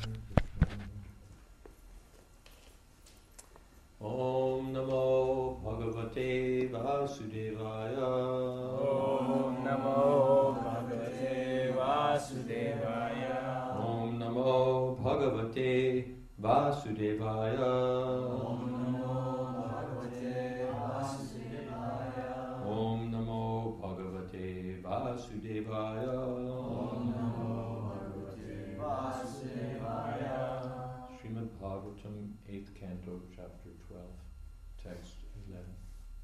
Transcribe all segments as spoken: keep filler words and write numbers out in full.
Om Namo Bhagavate Vasudevaya. Om Namo Bhagavate Vasudevaya. Om Namo Bhagavate Vasudevaya. Om Namo Bhagavate Vasudevaya. Om Namo Bhagavate Vasudevaya. Om Namo Bhagavate Vasudevaya. Srimad Bhagavatam, eighth Canto, Chapter twelve, Text eleven.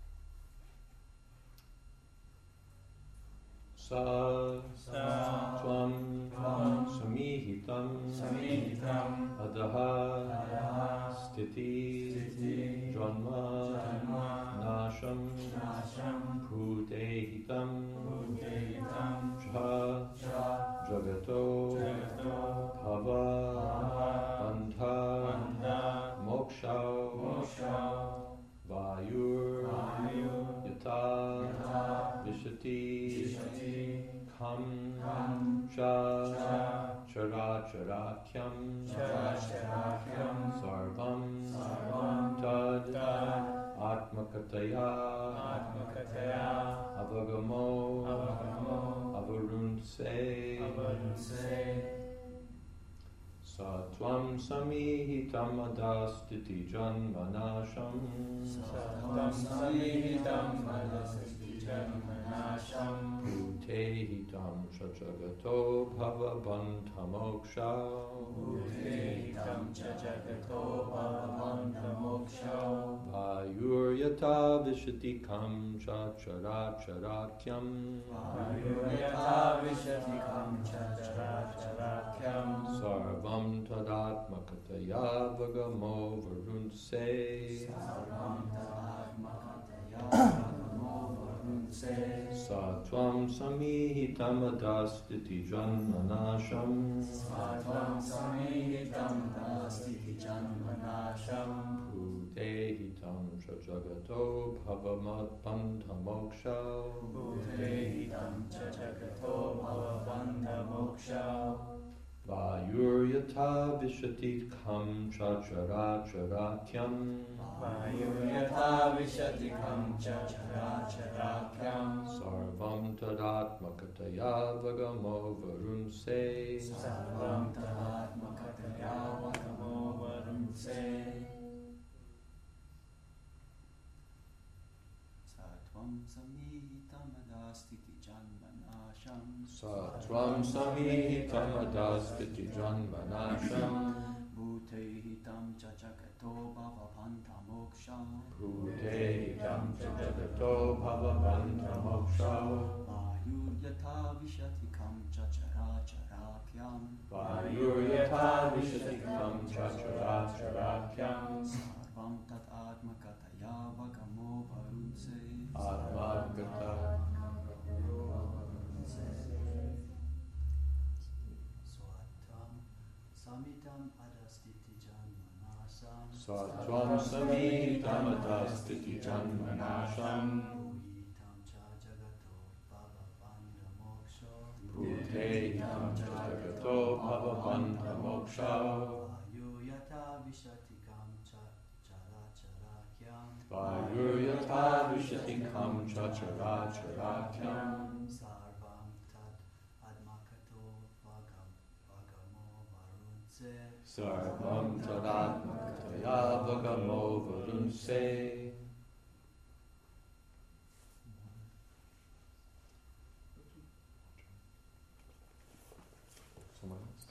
Sa Tvam Samihitam Samihitam Adaha Adaha Stiti Stiti Janma Janma Nasham Nasham Bhutehitam Bhutehitam Cha Cha Jagato Jagato Bhava Bhava Bandha Bandha Moksha Moksha Vayur Vayur Yata Yata Vishati Vishati Kham Kham Cha Cha Chara Charakyam Characharakyam Sarvam Sarvam Tad Tad Atmakataya Atmakataya Avagamo Avagamo Avurunse Avarunse Satvam Samihitam Adastiti Janmanasham Satvam Samihitam Adastiti Janmanasham Bhutehitam Shachagato Bhavabantamoksha Bhutehitam Chachagato Bhavabantamoksha Vayur Yata Vishatikam Chacharakyam Vayurayata Vishatikam Chacharakyam Sarvam Tadatmakataya Vagamo Varunse Sarvam Tadatmakataya Vagamo Varunse Satvam Samihitam Adastiti Janmanasham Satvam Samihitam Adastiti Janmanasham Bhutehitam Shachagato Bhavamatpantamoksha Bhutehitam Chachagato Bhavabantamoksha Vayur Yata Vishatikam Chacharakyam Vayurayata Vishatikam Chacharakyam Sarvam Tadatmakataya Vagamo Varunse Sarvam Tadatmakataya Vagamo Varunse Satvam Samihitam Adastiti Janmanasham Satvam Samihitam Adastiti Janmanasham Bhutehitam Chachagato Bhavabantamoksha Bhutehitam Chachagato Bhavabantamoksha Vayur Yata Vishatikam Chacharakyam Vayur Yata Vishatikam Chacharakyam Sarvam Tat Atmakataya Vagamo Varunse Atmagata Swatvam Samitam Adastiti Janmanasham Satvam Samihitam Adastiti Janmanasham Bhuhitam Cha Jagato Bhavabantamoksha Bhutehitam Chachagato Bhavabantamoksha Vayu Yata Vishatikam Cha Characharakyam Vayur Yata Vishatikam Chacharakyam Sarvam Tat Admakato Vagam Vagamo Varunse Sarvam Tadatmakataya Vagamo Varunse. Someone else?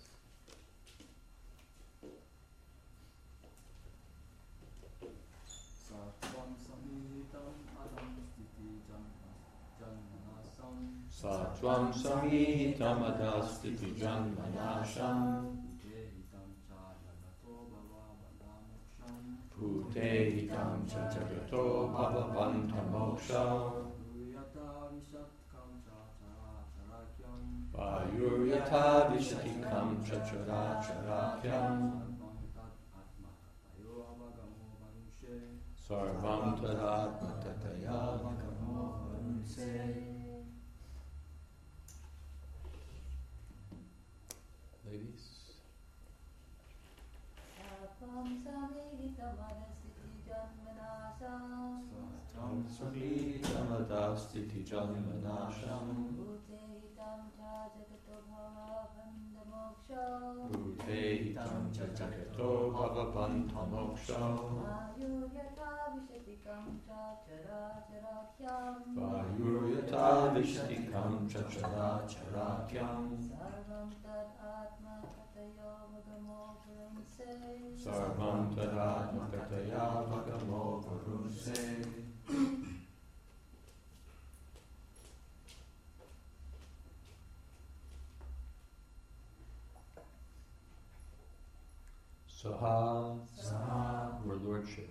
Satvam Samihitam Adastiti Janmanasam Satvam Samihitam Adastiti Janmanasham Bhutehitam Cha Jagato Bhavabantamoksham Bhutehitam Chachagato Bhavabantamoksha Yata Vishatkam Cha Characharakyam Vayur Yata Vishatikam Chacharakyam Sarvam Tadatmakataya Vagamo Varunse. Ladies, Tam samhitamadastithi janmanasham Bhutehitam cha jagato bhavabandhamoksha Vayuryata vishtikam cha characharakyam Sarvam tadatmakataya vagamo varunse Saha, Saha, your lordship,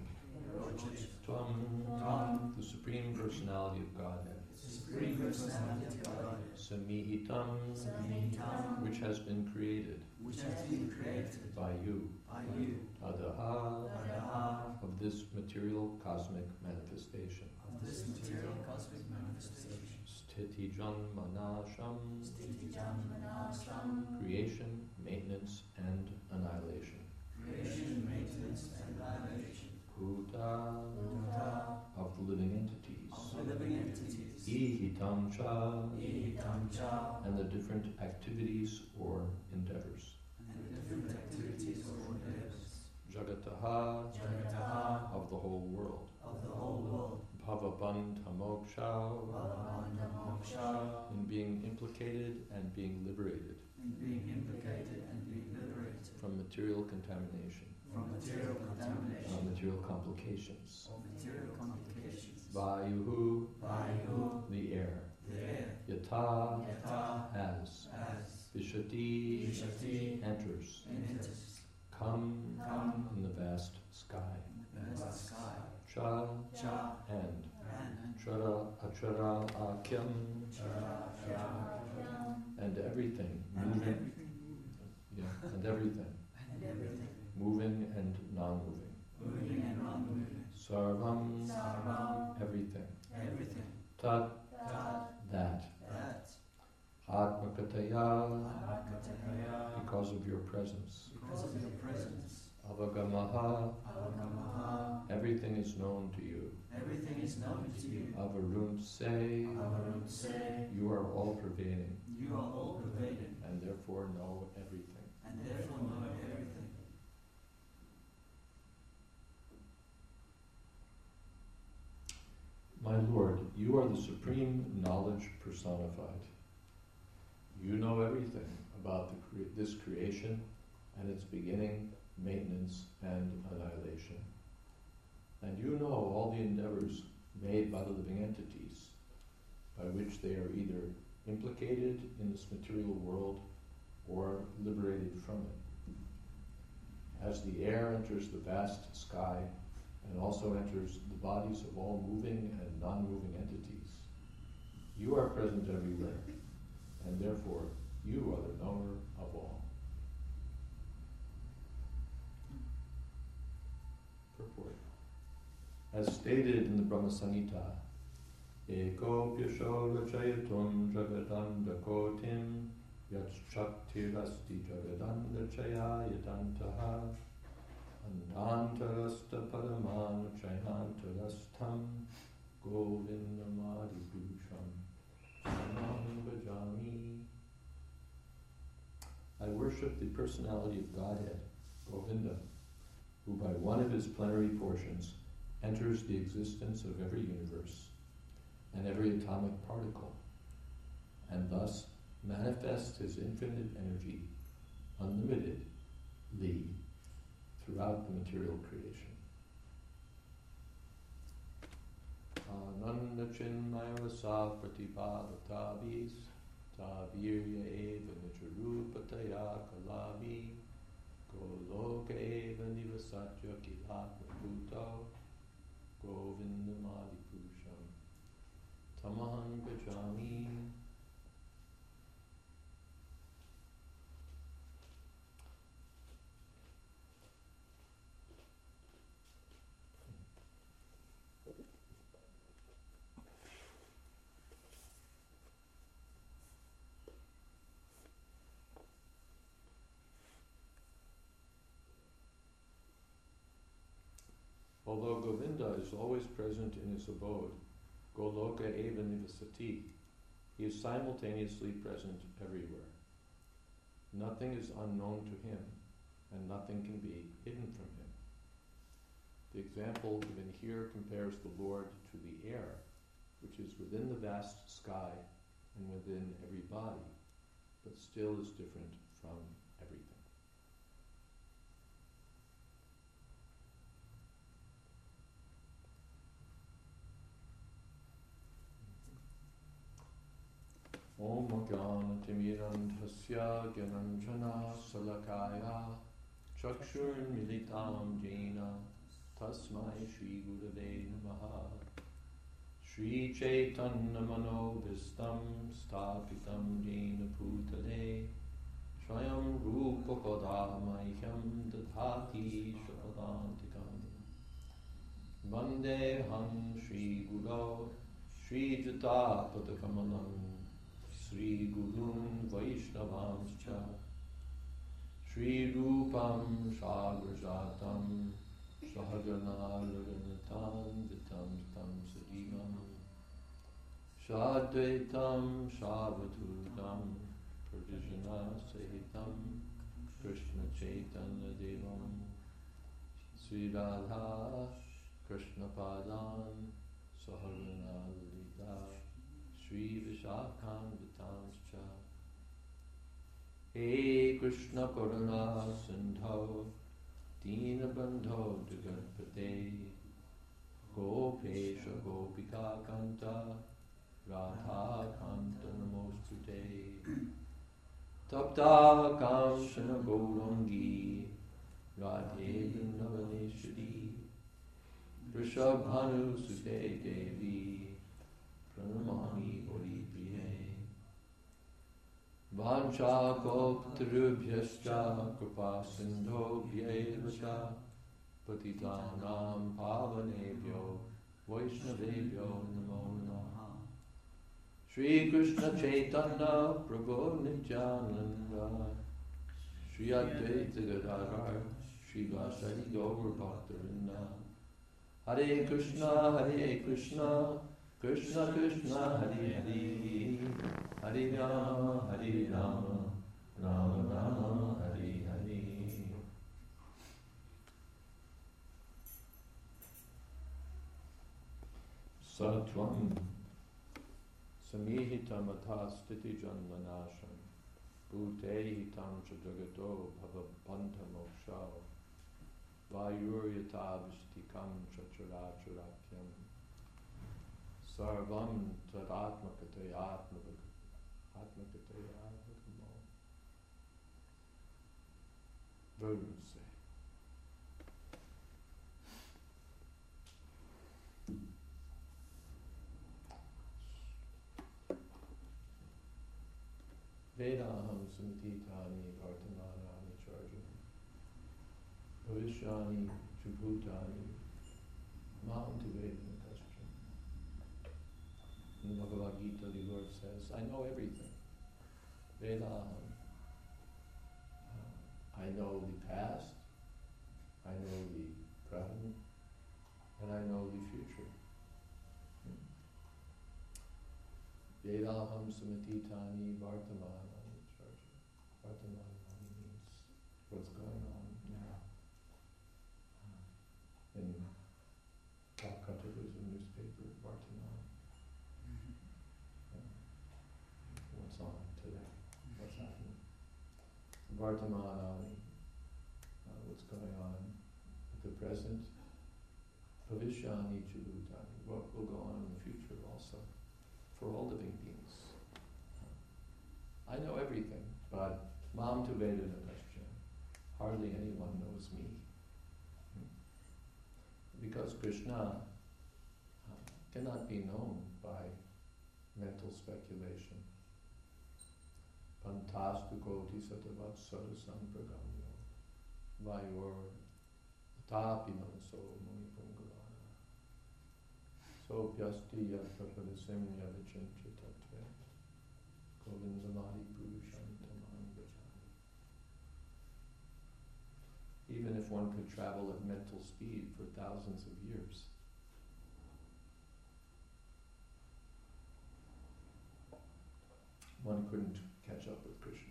Tvam, Tvam, the Supreme Personality of Godhead, Supreme Personality of Godhead, Samihitam, Samihitam, which has been created which has been created by you, by you, Adaha, Adaha, of this material cosmic manifestation, of this material cosmic manifestation, Sthiti Janmanasham, Sthiti Janmanasham, creation, maintenance, and annihilation, creation, maintenance, and annihilation, Bhuta, Bhuta, of the living entities, of the living entities, Ihitam cha, Ihitam cha, and the different activities or endeavors, and the different activities or endeavors, Jagataha, Jagataha, of the whole world, of the whole world, Bhavabandhamoksha, Bhavabandhamoksha, in being implicated and being liberated in being implicated and being liberated from material contamination, from material contamination, uh, material complications. or material complications, Vayuhu, Vayu, the air, the air, Yata, Yata, as, as, Vishati, Vishati, enters, enters, come, come, in the vast sky, in the vast sky, Cha, Cha, and, and, Chara, Achara, Akyam, Chara, Chara, and everything, and moving, everything, yeah, and everything, and everything, moving and non-moving. moving and non-moving, Sarvam, Sarvam, everything. everything, Tat, Tat, that. that, Atmakataya, Atmakataya, because of your presence. because of your presence, Avagamaha, Avagamaha, everything is known to you. everything is known to you, Avarunse, Avarunse, you are all pervading, you are all pervading, and therefore know everything. and therefore know everything. My Lord, you are the supreme knowledge personified. You know everything about the cre- this creation and its beginning, maintenance, and annihilation. And you know all the endeavors made by the living entities, by which they are either implicated in this material world or liberated from it. As the air enters the vast sky and also enters the bodies of all moving and non-moving entities, you are present everywhere, and therefore you are the knower of all. Purport. As stated in the Brahma Samhita, Eko Pyasho Rachayatum Jagadanda Kotim Yat Shaktirasti Jagadanda Chaya Yadantaha Antantarasta Paramana Chayantarastam Govindamadi Bhusham Sanam Bhajami. I worship the personality of Godhead, Govinda, who by one of his plenary portions enters the existence of every universe and every atomic particle, and thus manifests his infinite energy, unlimitedly, throughout the material creation. Ananda Chinmaya Rasa Pratipadatabis Tavirya Eva Nijarupataya Kalavi Goloka Eva Nivasatya Kilatma Bhuto Govindamadi Purusham Tamaham Gajami. Although Govinda is always present in his abode, Goloka eva nivasati, he is simultaneously present everywhere. Nothing is unknown to him, and nothing can be hidden from him. The example given here compares the Lord to the air, which is within the vast sky and within every body, but still is different from everything. Om Gyan Timirandhasya Gyananjana Salakaya Chakshur Militam Jena Tasmai Shri Gurave Namaha Shri Chaitanya Manobhistam Stapitam Jena Putale Swayam Rupa Padamahyam Dadhati Shapadantikam Vandeham Shri Guru Shri Jata Padakamalam Sri Gurun Vaishnavamscha Sri Rupam Sagrajatam Sahagana Laganatam Vitam Tam Sadimam Shadvaitam Shavatutam Pradijana Sahitam Krishna Chaitanya Devam Sri Radha Krishna Padan Sahagana Lalita Sri Vishakhan Vitamscha He Krishna Karuna Sindho Dina Bandho Jagatpate Gopesha Gopika Kanta Radha Kanta Namostute Tapta Kamshana Gaurangi Radhe Vrindavaneshwari Rishabhanu Sute Devi Pranamami Oripriye Vancha Koptrubhyascha Kripa Sindho Vyevascha Patitanam Pavanebhyo Vaishnavebhyo Namo Namaha Shri Krishna Chaitanya Prabhu Nityananda Shri Advaita Gadadhar Shri Vasari Gaur Bhaktarinda Hare Krishna Hare Krishna Krishna Krishna Hari Hari Hari Rama Hari Rama Rama Rama Hari Hari. Satvam Samihitam Athastiti Janmanasham Bhutehitam Chajagato Bhavabandha Moksha Vayuryatabhishtikam Chacharacharakyam Sarvam Tadatmakataya Atmakataya Atmakamo. Varun say. Vedaham Samtitani Vartamanani Charjam Bhavishyani Chubhutani Mam Vedana. In the Bhagavad Gita, the Lord says, I know everything. Vedaham. Uh, I know the past, I know the present, and I know the future. Vedaham samatitani vartamanani charja. Vartamanani means what's going on now. Uh, in Calcutta, there's a newspaper, Vartaman. What's on today? What's happening? Vartamanani, uh, what's going on at the present. Bhavishyani Chubhutani, what will go on in the future also, for all living beings. Uh, I know everything, but Mam tu Vedana Pascha, hardly anyone knows me. Hmm. Because Krishna uh, cannot be known by mental speculation. Pantastu koti satavat sarasam pragamyo vayor tapi manaso munipungarana so pyasti yatapadasim yavichincha tattve govindamadi purushantamam gacchami. even if one could travel at mental speed for thousands of years. One couldn't catch up with Krishna.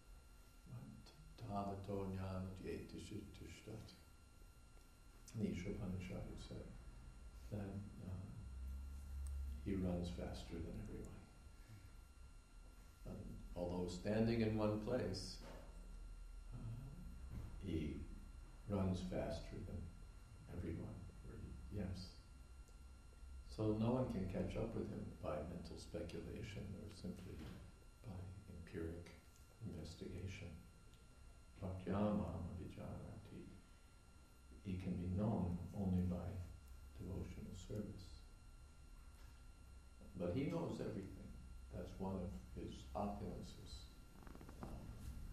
Tavato jnana jyetishitishtat. The Ishopanishad would say that uh, he runs faster than everyone. Um, although standing in one place, uh, he runs faster than everyone. Yes. So no one can catch up with him by mental speculation or simply by empiric investigation. Bhaktyamam abhijanati. He can be known only by devotional service. But he knows everything. That's one of his opulences. Um,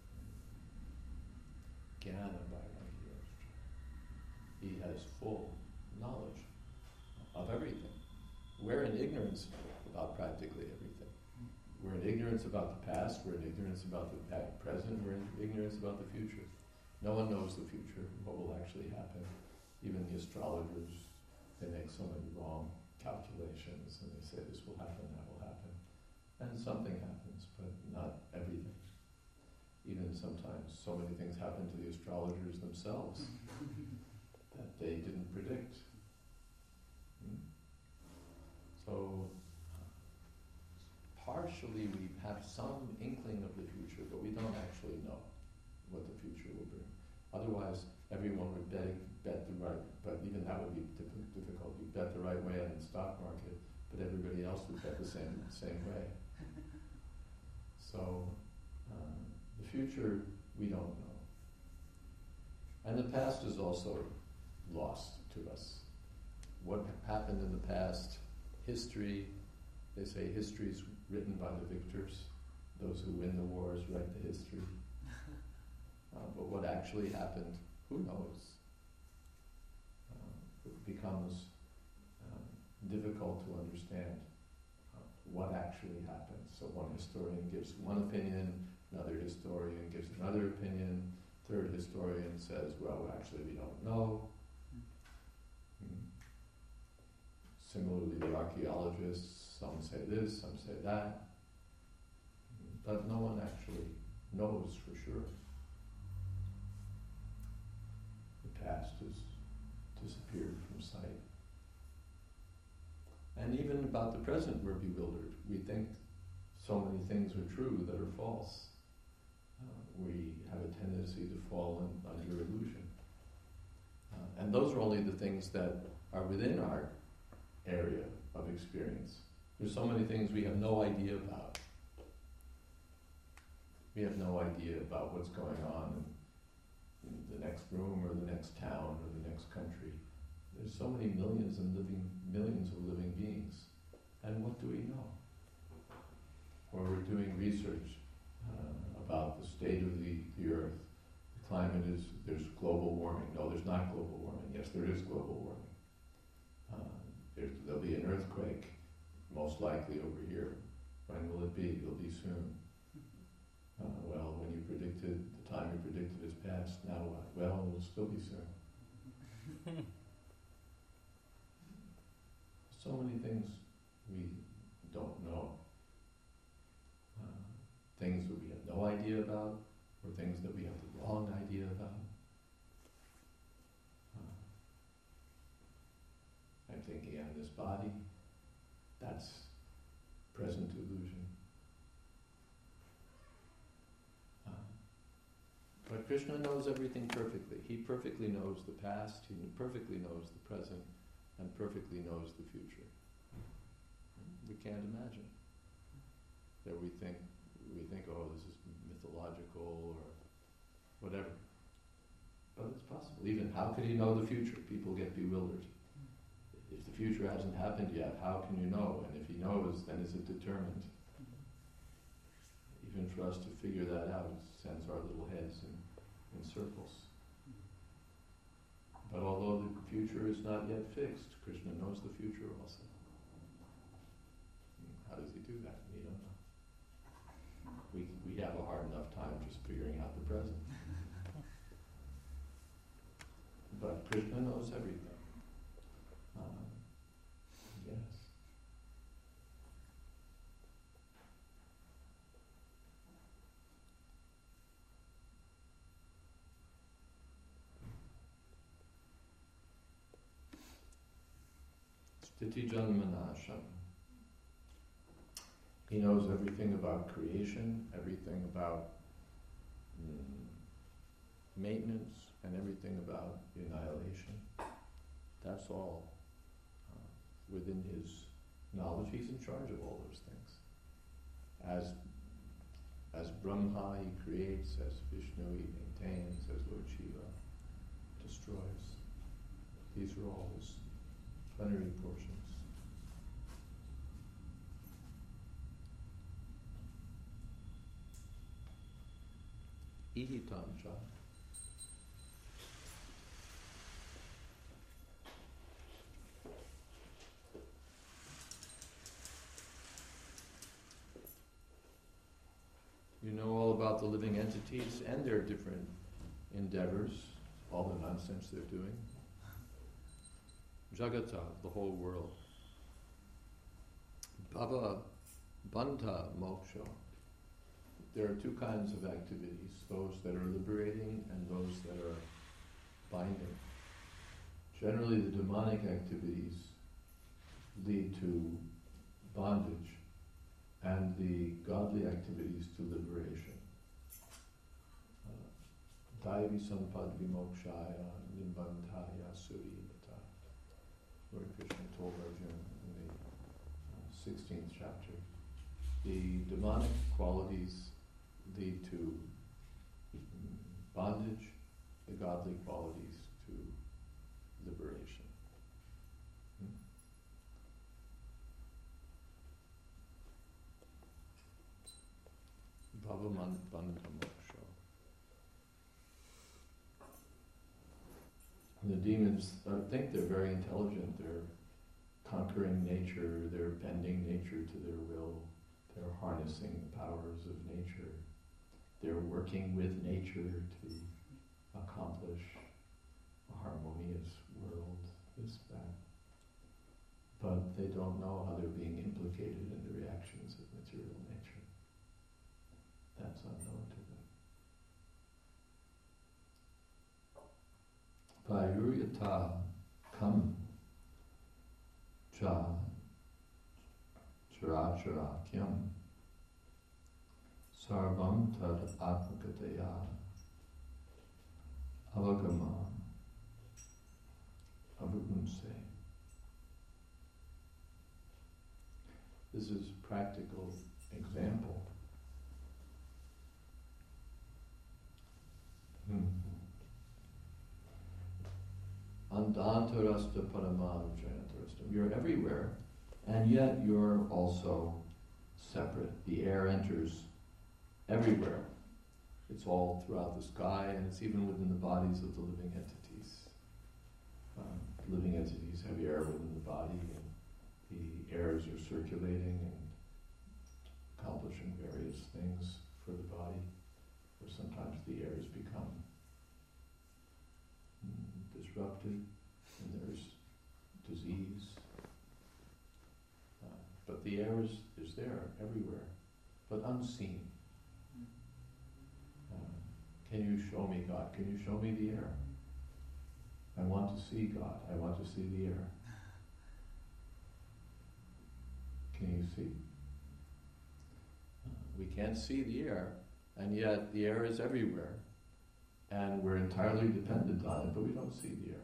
Jnana Vairagya. He has full knowledge of everything. We're in ignorance about practically everything. We're in ignorance about the past, we're in ignorance about the present, we're in ignorance about the future. No one knows the future, what will actually happen. Even the astrologers, they make so many wrong calculations and they say this will happen, that will happen. And something happens, but not everything. Even sometimes so many things happen to the astrologers themselves that they didn't predict. Hmm? So, partially we have some inkling of the future, but we don't actually know what the future will bring. Otherwise, everyone would bet, bet the right, but even that would be difficult. You bet the right way on the stock market, but everybody else would bet the same same way. So, um, the future, we don't know. And the past is also lost to us. What happened in the past, history, they say history is written by the victors. Those who win the wars write the history. Uh, but what actually happened, who knows? Uh, it becomes um, difficult to understand uh, what actually happened. So one historian gives one opinion, another historian gives another opinion, third historian says, well, actually we don't know. Hmm. Similarly, the archaeologists, some say this, some say that, but no one actually knows for sure. The past has disappeared from sight. And even about the present, we're bewildered. We think so many things are true that are false. Uh, we have a tendency to fall in, under illusion. Uh, and those are only the things that are within our area of experience. There's so many things we have no idea about. We have no idea about what's going on in, in the next room or the next town or the next country. There's so many millions and living millions of living beings. And what do we know? Or we're doing research uh, about the state of the, the earth. The climate is, there's global warming. No, there's not global warming. Yes, there is global warming. Uh, there's, there'll be an earthquake, most likely over here. When will it be? It'll be soon. Uh, well, when you predicted, the time you predicted is past, now what? Well, it'll still be soon. So many things we don't know. Uh, things that we have no idea about, or things that we have the wrong idea about. Uh, I'm thinking on this body, that's present illusion. Uh, but Krishna knows everything perfectly. He perfectly knows the past, he perfectly knows the present, and perfectly knows the future. We can't imagine that we think we think, oh, this is mythological or whatever. But it's possible. Even how could he know the future? People get bewildered. If the future hasn't happened yet, how can you know? And if he knows, then is it determined? Even for us to figure that out, it sends our little heads in, in circles. But although the future is not yet fixed, Krishna knows the future also. How does he do that? We don't know. We we have a hard enough time just figuring out the present. but Krishna knows everything. Um, yes. Sthiti Janmanasham. He knows everything about creation, everything about mm, maintenance, and everything about annihilation. That's all uh, within his knowledge. He's in charge of all those things. As as Brahma he creates, as Vishnu he maintains, as Lord Shiva destroys. These are all his plenary portions. Ihitamcha. You know all about the living entities and their different endeavors, all the nonsense they're doing. Jagata, the whole world. Bhava Banta Moksha. There are two kinds of activities, those that are liberating and those that are binding. Generally, the demonic activities lead to bondage, and the godly activities to liberation. Daivi Sampad Vimokshaya Nimbantaya Surivata. Lord Krishna told Arjuna in the uh, sixteenth chapter. The demonic qualities lead to bondage, the godly qualities to liberation. Hmm? Bhavaman Bandha Moksha. The demons uh, think they're very intelligent. They're conquering nature. They're bending nature to their will. They're harnessing the powers of nature. They're working with nature to accomplish a harmonious world, this, that. But they don't know how they're being implicated in the reactions of material nature. That's unknown to them. Vayuriyata kam cha characharakyam sarvam tad atmakataya avagama avagumse. This is a practical example. Hmm. Andantarasta paramam jayantarastam. You're everywhere, and yet you're also separate. The air enters everywhere. It's all throughout the sky, and it's even within the bodies of the living entities. Um, living entities have air within the body, and the airs are circulating and accomplishing various things for the body, or sometimes the airs become mm, disrupted, and there's disease. Uh, but the air is, is there everywhere, but unseen. Uh, can you show me God? Can you show me the air? I want to see God. I want to see the air. Can you see? Uh, we can't see the air, and yet the air is everywhere. And we're entirely dependent on it, but we don't see the air.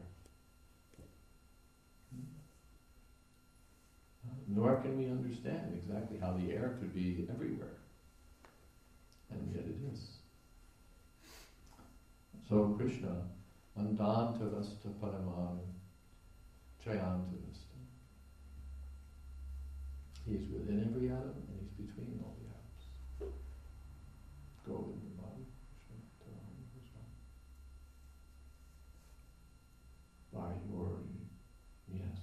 Uh, nor can we understand exactly how the air could be everywhere. And yet it is. So Krishna, Andantavasta Paramam Jayantavasta. He's within every atom and he's between all the atoms. Govindamadi Krishna Taram Krishna. By your, yes.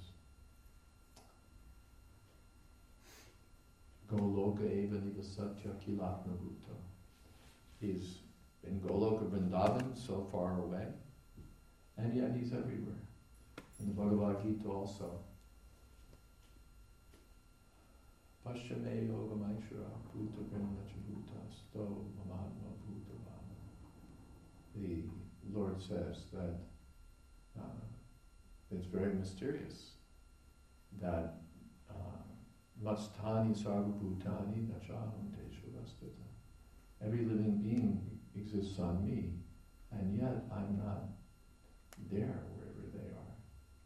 Goloka eva nivasatya kilatna He's in Goloka Vrindavan, so far away, And yet he's everywhere. In the Bhagavad Gita also. Pashyame yogamaishara bhuta brahmacha bhutasto mahatma bhutavana. The Lord says that uh, it's very mysterious that Mastani sarvabhutani nachaham teshu vastata. Every living being exists on me, and yet I'm not there wherever they are.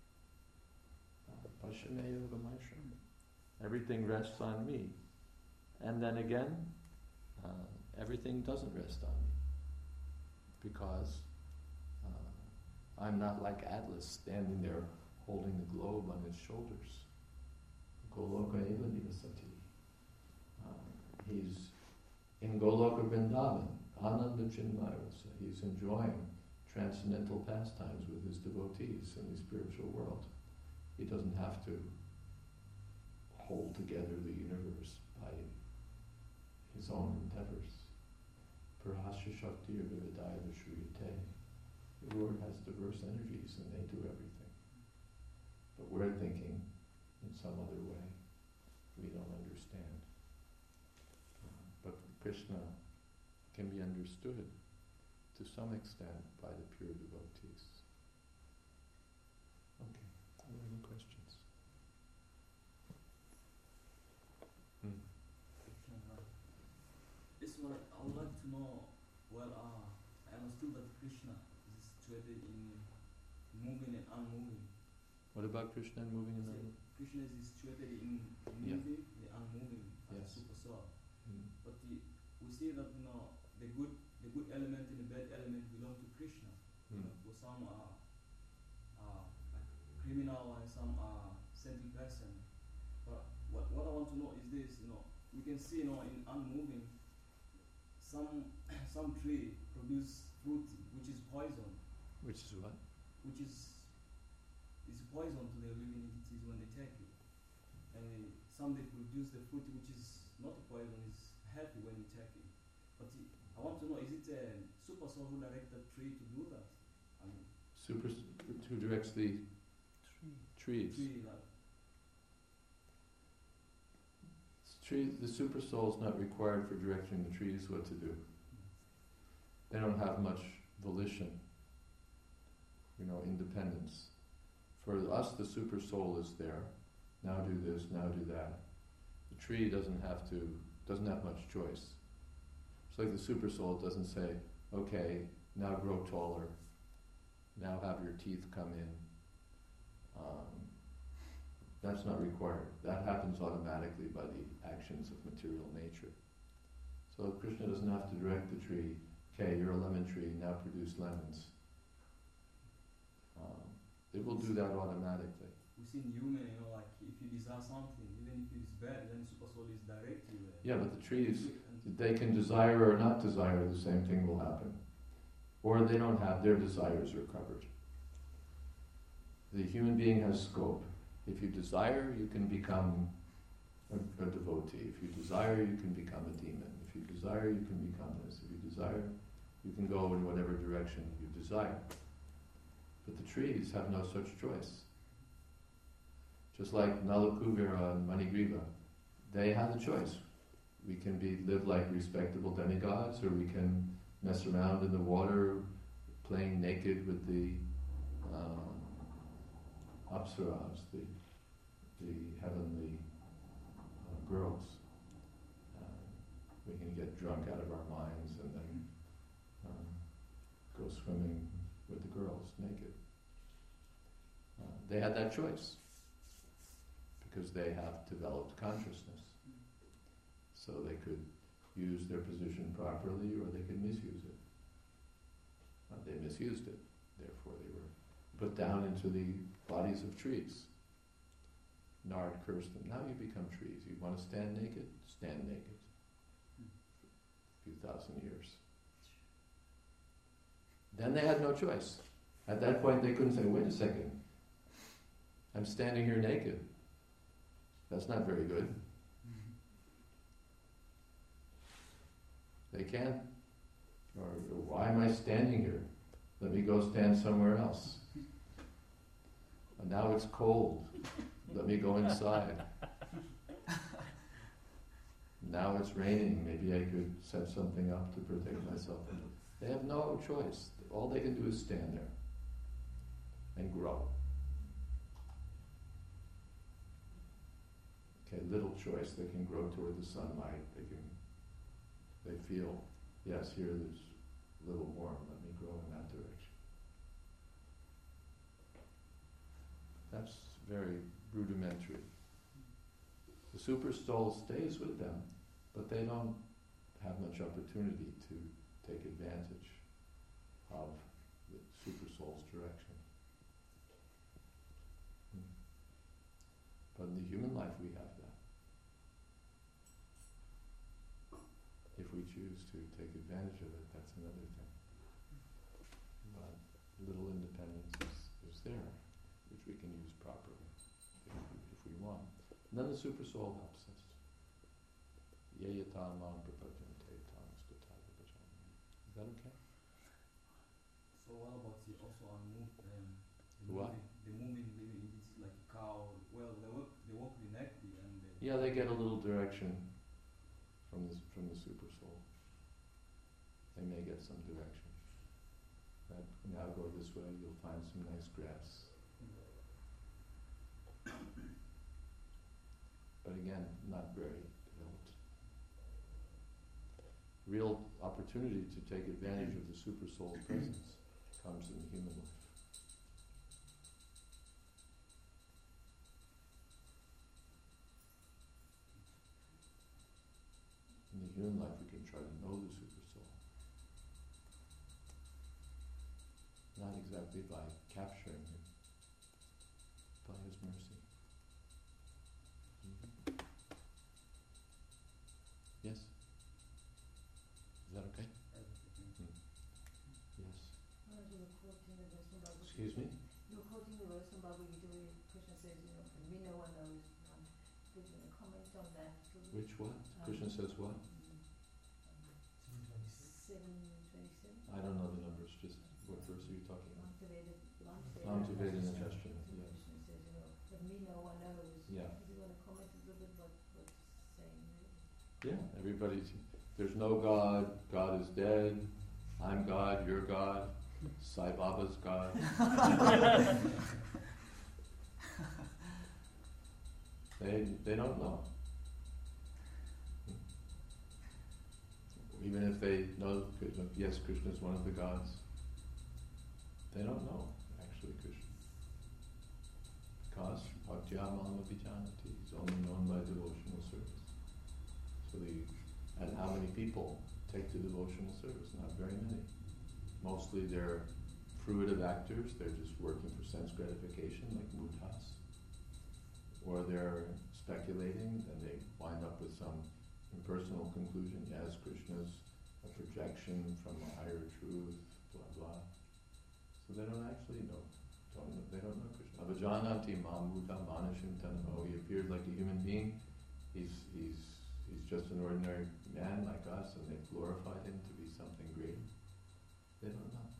Pashyame yogamaishara. Everything rests on me. And then again, uh, everything doesn't rest on me. Because uh, I'm not like Atlas standing there holding the globe on his shoulders. Goloka eva nivasati. Uh, he's in Goloka Vrindavan, Ananda Chinmayrasa. He's enjoying transcendental pastimes with his devotees in the spiritual world. He doesn't have to hold together the universe by his own endeavors. Parasya Shakti Vividaya Vishriyate. The Lord has diverse energies and they do everything. But we're thinking in some other way. We don't understand. Uh, but Krishna can be understood to some extent by the pure devotees. Okay, are there any questions? Hmm. This is what I would like to know. Well, uh, I understood that Krishna is situated in moving and unmoving. What about Krishna and moving in So the... Krishna is situated in Yeah. moving, the unmoving, as Yes. super soul. Hmm. But the, we see that you know the good, the good element and the bad element belong to Krishna. You Hmm. know, for some are uh, like criminal and some are saintly person. But what what I want to know is this: you know, we can see you know in unmoving, some some tree produce fruit which is poison, Which is what? which is is poison to the living entities when they take it. And some they produce the fruit which is not a poison, is healthy when you take it. But the, I want to know, is it a super soul who directed the tree to do that? I mean, Super, who directs the trees? tree like Tree, the super soul is not required for directing the trees what to do. They don't have much volition, you know, independence. For us, the super soul is there. Now do this, now do that. The tree doesn't have to, doesn't have much choice. It's like the super soul doesn't say, okay, now grow taller, now have your teeth come in. Um, that's not required. That happens automatically by the actions of material nature. So Krishna doesn't have to direct the tree, okay, you're a lemon tree, now produce lemons. Um, it will do that automatically. we see in human, you know, like if you desire something, even if it is bad, then super soul is directly there. Yeah, but the trees, And they can desire or not desire, the same thing will happen. Or they don't have, their desires are covered. The human being has scope. If you desire, you can become a, a devotee. If you desire, you can become a demon. If you desire, you can become this. If you desire, you can go in whatever direction you desire. But the trees have no such choice. Just like Nalakuvira and Manigriva, they have a choice. We can be live like respectable demigods, or we can mess around in the water, playing naked with the uh, apsaras, the the heavenly uh, girls. Uh, we can get drunk out of our minds and then um, go swimming with the girls naked. Uh, they had that choice because they have developed consciousness. So they could use their position properly or they could misuse it. Uh, they misused it, therefore they were put down into the bodies of trees. Nard cursed them. Now you become trees. You want to stand naked? Stand naked. A few thousand years. Then they had no choice. At that point they couldn't say, wait a second, I'm standing here naked. That's not very good. They can't. Or, or why am I standing here? Let me go stand somewhere else. And now it's cold. Let me go inside. Now it's raining. Maybe I could set something up to protect myself. They have no choice. All they can do is stand there and grow. Okay, little choice. They can grow toward the sunlight. They can. They feel, yes, here there's a little warm. Let me grow in that direction. That's very rudimentary. The super soul stays with them, but they don't have much opportunity to take advantage of the super soul's direction. Hmm. But in the human life we have that. If we choose to take advantage of it, that's another thing. But little independence is, is there, which we can use properly if we, if we want. And then the super soul helps us. Yeyatam mam prapajante tam stutaya bhajami. Is that okay? So what about the also unmoved, um, the What? moving, the moving living entities like a cow? Well, they work they walk linearly and they Yeah, they get a little direction from the from the super soul. They may get some direction. That now go this way, you'll find some nice grass. But again, not very developed. Real opportunity to take advantage of the super soul's presence comes in the human life. In the human life, we can try to know the super soul. Not exactly by capturing him, by his mercy. Mm-hmm. Yes? Is that okay? Mm. Yes. Excuse me? You're quoting the verse from Bhagavad Gita where Krishna says, you know, we no one knows. Um, could you comment on that? Which what? Um, Krishna says what? seven twenty-seven. I don't know the numbers, just what verse are you talking about? Mam Taveda Nashastra, yeah. Krishna says, you know, but me no one knows. Yeah. Do you want to comment a little bit what what's saying really? Yeah, everybody's, there's no God, God is dead, I'm God, you're God, Sai Baba's God. they they don't know. Even if they know, yes, Krishna is one of the gods, they don't know actually Krishna. Because Bhaktya Mama Vijanati is only known by devotional service. So the, and how many people take to devotional service? Not very many. Mostly they're fruitive actors, they're just working for sense gratification, like mudhas. Or they're speculating, and they wind up with some impersonal conclusion, yes, Krishna's a projection from a higher truth, blah blah. So they don't actually know, don't know they don't know Krishna. Avajanati mam mudha manashim tanamo. He appeared like a human being. He's he's he's just an ordinary man like us, and they've glorified him to be something great. They don't know.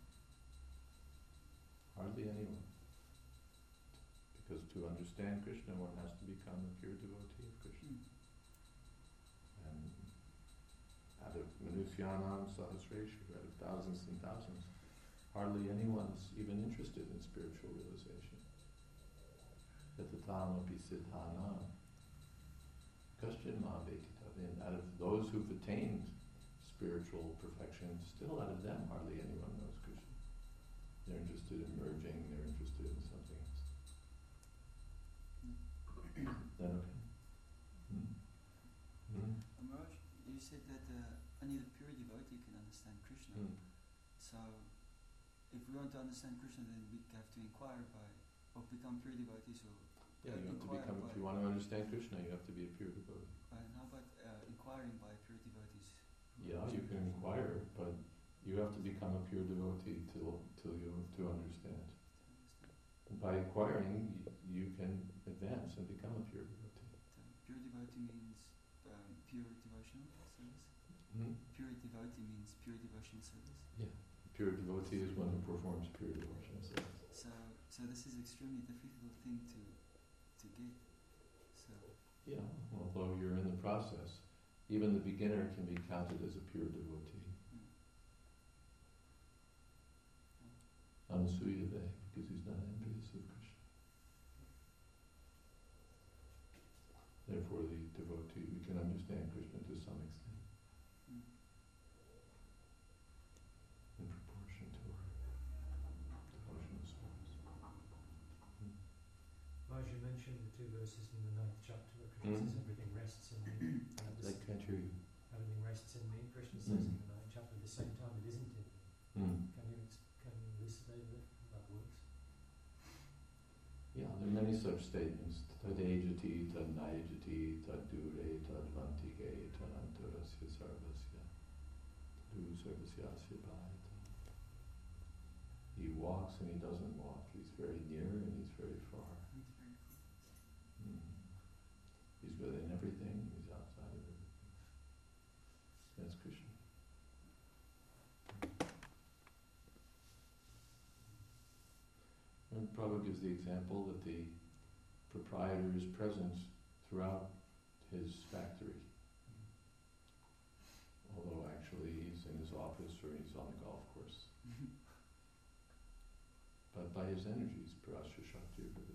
Hardly anyone. Because to understand Krishna, one has to become a pure devotee of Krishna. And out of Manusyanam Sahasreshu, out of thousands and thousands, hardly anyone's even interested in spiritual realization. Yatatam-api siddhanam Kaschin-ma vetitavin. Out of those who've attained spiritual perfection, still out of them hardly anyone knows Krishna. They're interested in merging, they're interested in something else. Is that okay? Hmm? Hmm? Maharaj, you said that uh, only the pure devotee can understand Krishna. Hmm. So, if we want to understand Krishna, then we have to inquire by, or become pure devotees, or Yeah, you have to inquire become, by, if you want to understand Krishna, you have to be a pure devotee. and how about uh, inquiring by pure devotees? Yeah, you can inquire, but you have to become a pure devotee till till you to understand. And by inquiring, you, you can advance and become a pure devotee. So, pure devotee means um, pure devotional service. Hmm? Pure devotee means pure devotional service. Pure devotee is one who performs pure devotional service. So, so this is extremely difficult thing to to get. So, Yeah, although you're in the process, even the beginner can be counted as a pure devotee. Anasuyave, because he's not envious of Krishna. Therefore, the devotee, we can understand Krishna to some extent, mm. in proportion to our devotional service. Raj, you mentioned the two verses in the ninth chapter where Krishna Mm. says everything rests in me. And at I this, can't hear you. everything rests in me. Krishna says Mm. in the ninth chapter at the same time it isn't in me. Mm. Can you ex- can you elucidate a bit how that works? Yeah, there are many such statements. Tadejati, tadnayajati, tadure, tadvantige, tadantarasya sarvasya, du sarvasyasya bhayata. He walks and he doesn't walk. He's very near and he's very far. It's very cool. Mm. He's within everything, he's outside of everything. That's Krishna. And Prabhupada gives the example that the proprietor is present throughout his factory. Although actually he's in his office or he's on the golf course. But by his energies, Parasya Shakti,